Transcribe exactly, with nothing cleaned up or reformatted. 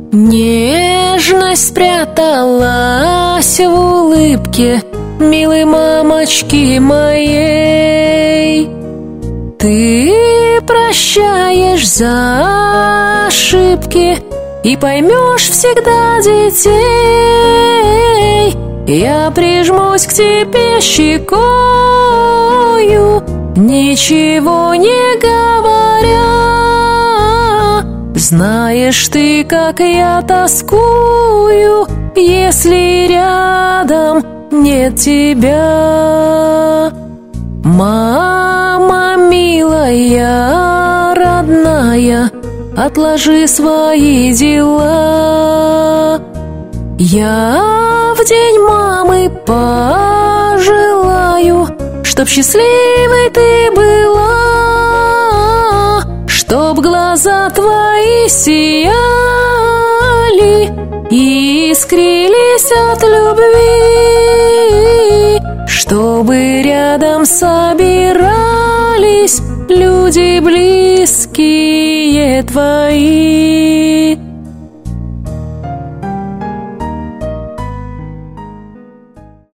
Нежность спряталась в улыбке милой мамочки моей. Ты прощаешь за ошибки и поймешь всегда детей. Я прижмусь к тебе щекою, ничего не говоря. Знаешь ты, как я тоскую, если рядом нет тебя. Мама милая, родная, отложи свои дела. Я в день мамы пожелаю, чтоб счастливой ты была, чтоб глаза твои сияли и искрились от любви, чтобы рядом собирались люди близкие твои.